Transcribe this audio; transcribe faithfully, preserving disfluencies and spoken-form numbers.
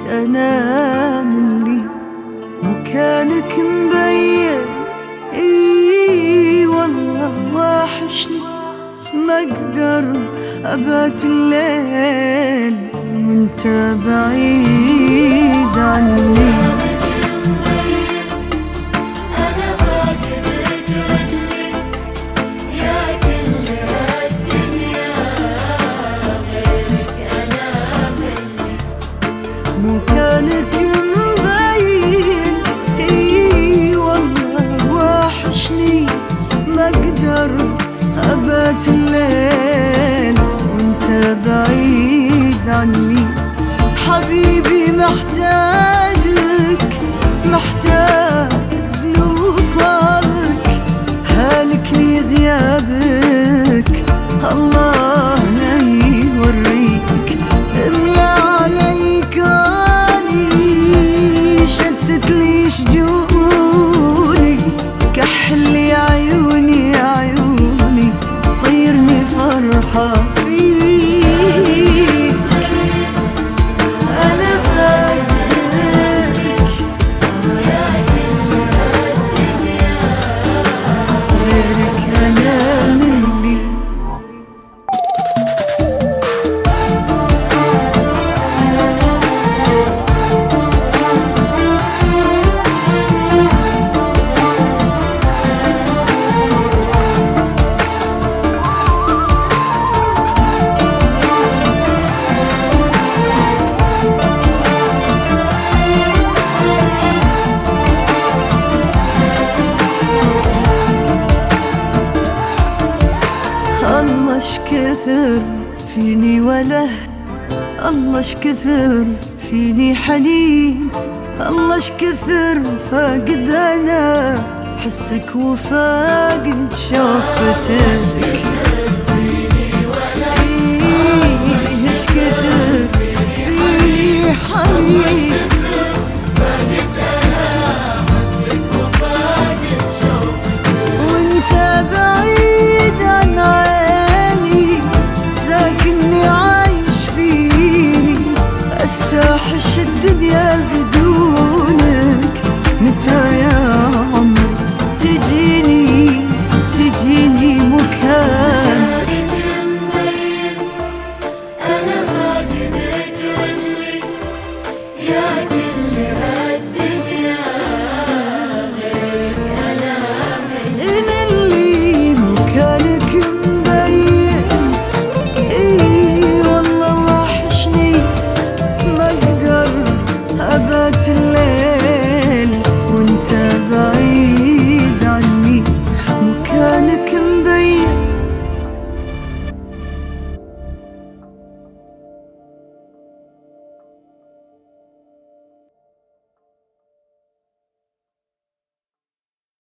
أنا من لي مكانك مبين. اي والله واحشني ما اقدر ابات الليل وانت بعيد عني. مكانك مبين. اي والله واحشني ما اقدر ابات الليل وانت بعيد عني. حبيبي محتاجك محتاج لوصالك، هالكني غيابك الله لا يوريك. املى علي كاني شتت لي شجوني، كحلي عيوني عيوني طيرني فرحة فيك. أنا فاقدك غيرك أنا من لي. الله شكثر فيني وله، الله شكثر فيني حنين، الله شكثر فاقد انا حسك وفاقد شوفتك. إيه شكثر فيني حنين وانت بعيد عن عيني، ساكنني عايش فيني، استحش الدنيا بدونك. متى يا عمري تجيني تجيني مكانك؟ أنا فاقدك رجلي يا كل هالدنيا، غيرك أنا من لي مكانك مبين. اي والله وحشني ما اقدر ابات الليل وانت بعيد عني. مكانك